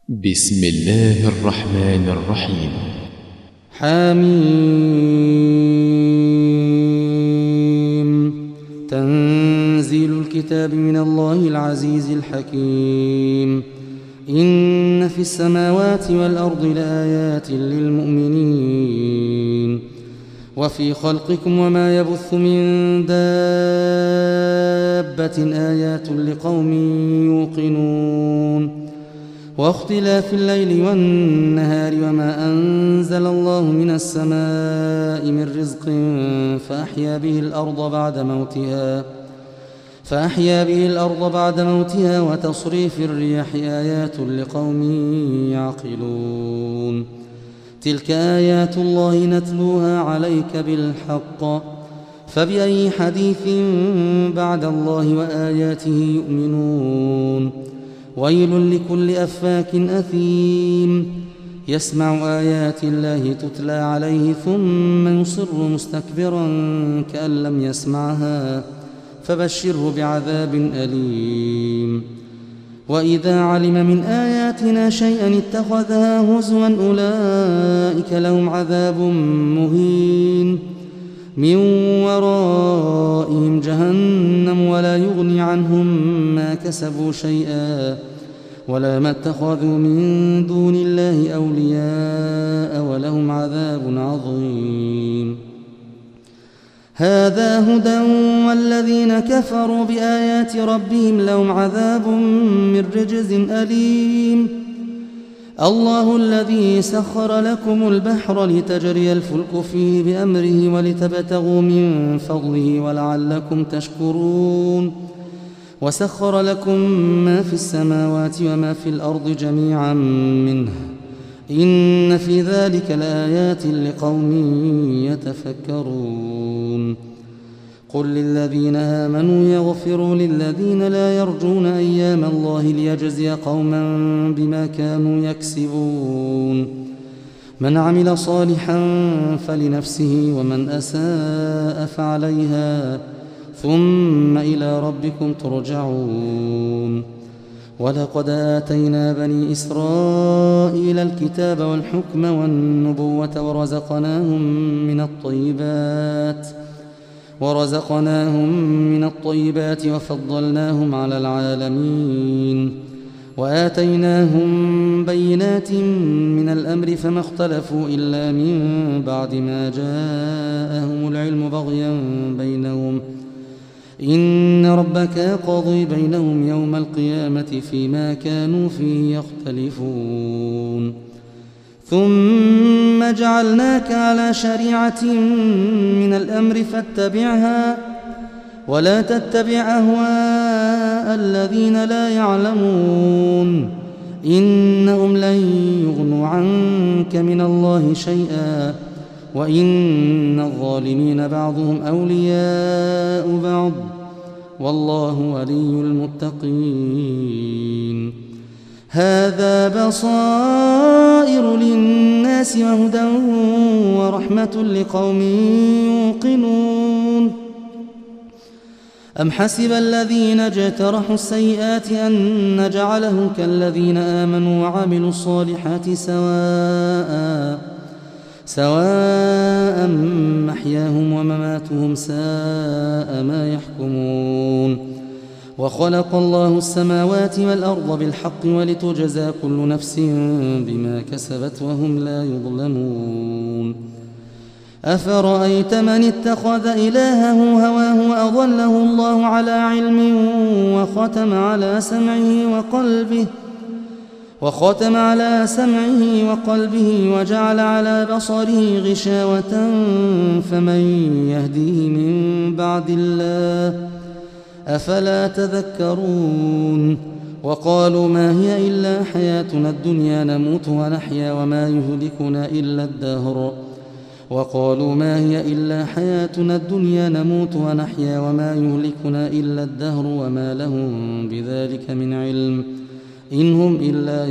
بسم الله الرحمن الرحيم. حميم. تنزيل الكتاب من الله العزيز الحكيم. إن في السماوات والأرض لآيات للمؤمنين وفي خلقكم وما يبث من دابة آيات لقوم يوقنون واختلاف الليل والنهار وما أنزل الله من السماء من رزق فأحيا به الأرض بعد موتها وتصريف الرياح آيات لقوم يعقلون. تلك آيات الله نتلوها عليك بالحق فبأي حديث بعد الله وآياته يؤمنون. ويل لكل أفاك أثيم يسمع آيات الله تتلى عليه ثم يصر مستكبرا كأن لم يسمعها فبشره بعذاب أليم. وإذا علم من آياتنا شيئا اتخذها هزوا أولئك لهم عذاب مهين من ورائهم جهنم ولا يغني عنهم ما كسبوا شيئا ولا ما اتخذوا من دون الله أولياء ولهم عذاب عظيم. هذا هدى والذين كفروا بآيات ربهم لهم عذاب من رجز أليم. الله الذي سخر لكم البحر لتجري الفلك فيه بأمره ولتبتغوا من فضله ولعلكم تشكرون. وسخر لكم ما في السماوات وما في الأرض جميعا منه إن في ذلك لآيات لقوم يتفكرون. قل للذين آمنوا يغفروا للذين لا يرجون أيام الله ليجزي قوما بما كانوا يكسبون. من عمل صالحا فلنفسه ومن أساء فعليها ثم إلى ربكم ترجعون. ولقد آتينا بني إسرائيل الكتاب والحكم والنبوة ورزقناهم من الطيبات وفضلناهم على العالمين وآتيناهم بينات من الأمر فما اختلفوا إلا من بعد ما جاءهم العلم بغيا بينهم إن ربك يقضي بينهم يوم القيامة فيما كانوا فيه يختلفون. ثم جعلناك على شريعة من الأمر فاتبعها ولا تتبع أهواء الذين لا يعلمون إنهم لن يغنوا عنك من الله شيئا وإن الظالمين بعضهم أولياء بعض والله ولي المتقين. هذا بصائر للناس وهدى ورحمة لقوم يوقنون. أم حسب الذين اجترحوا السيئات أن نجعلهم كالذين آمنوا وعملوا الصالحات سواء محياهم ومماتهم ساء ما يحكمون. وخلق الله السماوات والأرض بالحق ولتجزى كل نفس بما كسبت وهم لا يظلمون. أفرأيت من اتخذ إلهه هواه وأضله الله على علم وختم على سمعه وقلبه وجعل على بصره غشاوة فمن يهديه من بعد الله أفلا تذكرون. وقالوا ما هي إلا حياتنا الدنيا نموت ونحيا وما يهلكنا إلا الدهر وما لهم بذلك من علم إن هم إلا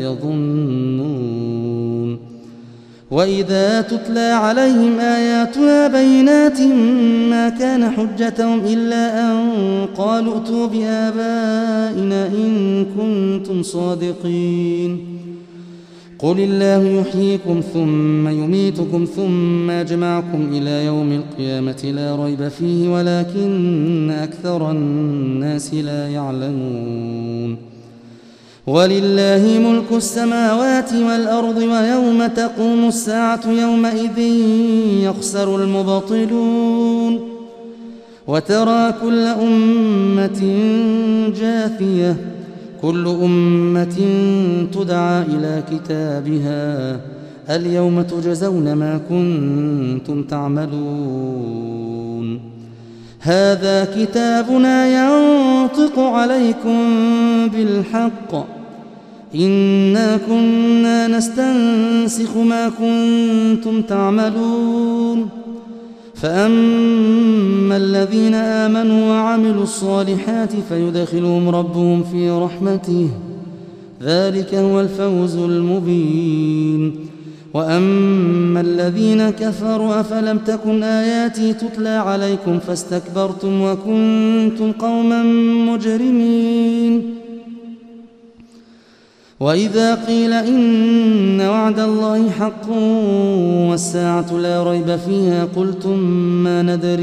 يظنون. وإذا تتلى عليهم آياتنا بينات ما كان حجتهم إلا أن قالوا ائتوا بآبائنا إن كنتم صادقين. قل الله يحييكم ثم يميتكم ثم يجمعكم إلى يوم القيامة لا ريب فيه ولكن أكثر الناس لا يعلمون ولله ملك السماوات والأرض ويوم تقوم الساعة يومئذ يخسر المبطلون وترى كل أمة جاثية كل أمة تدعى إلى كتابها اليوم تجزون ما كنتم تعملون هذا كتابنا ينطق عليكم بالحق إنا كنا نستنسخ ما كنتم تعملون فأما الذين آمنوا وعملوا الصالحات فيدخلهم ربهم في رحمته ذلك هو الفوز المبين وأما الذين كفروا أفلم تكن آياتي تتلى عليكم فاستكبرتم وكنتم قوما مجرمين وإذا قيل إن وعد الله حق والساعة لا ريب فيها قلتم ما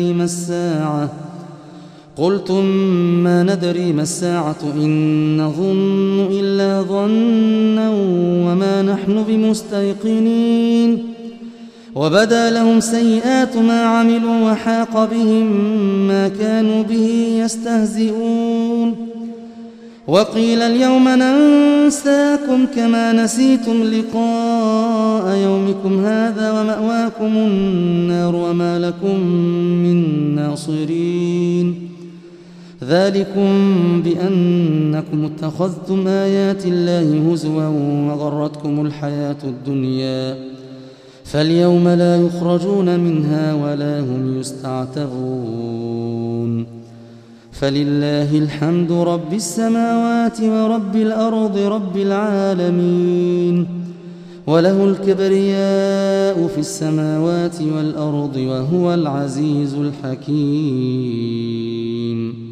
ندري ما الساعة إن نظن إلا ظنا وما نحن بمستيقنين وبدا لهم سيئات ما عملوا وحاق بهم ما كانوا به يستهزئون وقيل اليوم ننساكم كما نسيتم لقاء يومكم هذا ومأواكم النار وما لكم من ناصرين ذلكم بأنكم اتخذتم آيات الله هزوا وغرتكم الحياة الدنيا فاليوم لا يخرجون منها ولا هم يستعتبون فلله الحمد رب السماوات ورب الأرض رب العالمين وله الكبرياء في السماوات والأرض وهو العزيز الحكيم